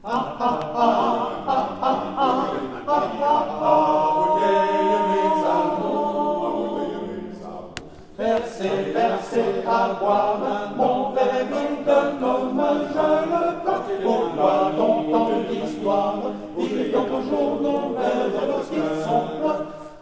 Versez, versez à boire mon verre vide comme je le peux. Pourquoi donc tant d'histoires? Dis donc toujours nos verres lorsqu'ils sont pleins.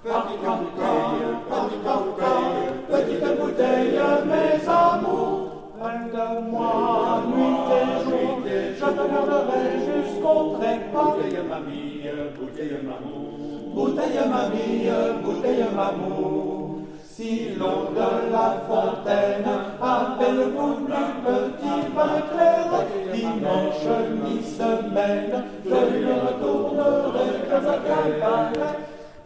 Petite bouteille, mes amours, près de moi, nuit et jour, je te garderai jusqu'au trépas. Bouteille mamie, bouteille mamour, bouteille mamie, bouteille mamour. Si l'eau de la fontaine avait le goût du petit vin clair, dimanche mi-semaine, je lui retournerai comme un cabaret.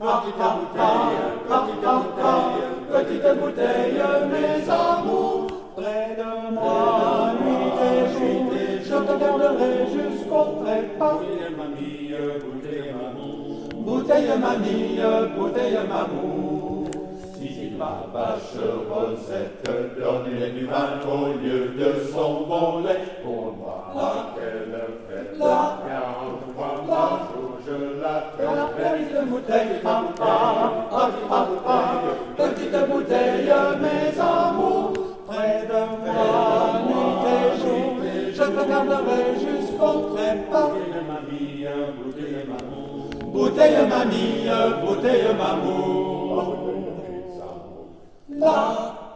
Petite bouteille, mes amours, près de moi, nuit et jour, je te garderai jusqu'au trépas. Bouteille mamie, bouteille mamour, bouteille mamie, bouteille mamour. Si ma vache Rosette donnait du vin au lieu de son bon lait, pour moi, qu'elle fait la 43 par jour, je l'appelle petite bouteille, petite bouteille, mes amours, près de moi, nuit et jour, je te garderai jusqu'au trépas. Bouteille mamie, bouteille mamour. La